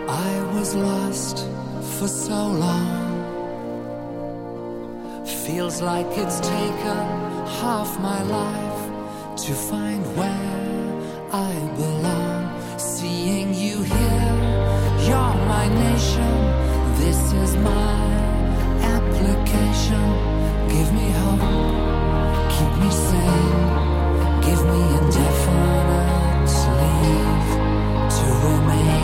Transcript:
I was lost for so long. Feels like it's taken half my life to find where I belong. Seeing you here, you're my nation. This is my application. Give me hope, keep me sane. Give me indefinite leave to remain.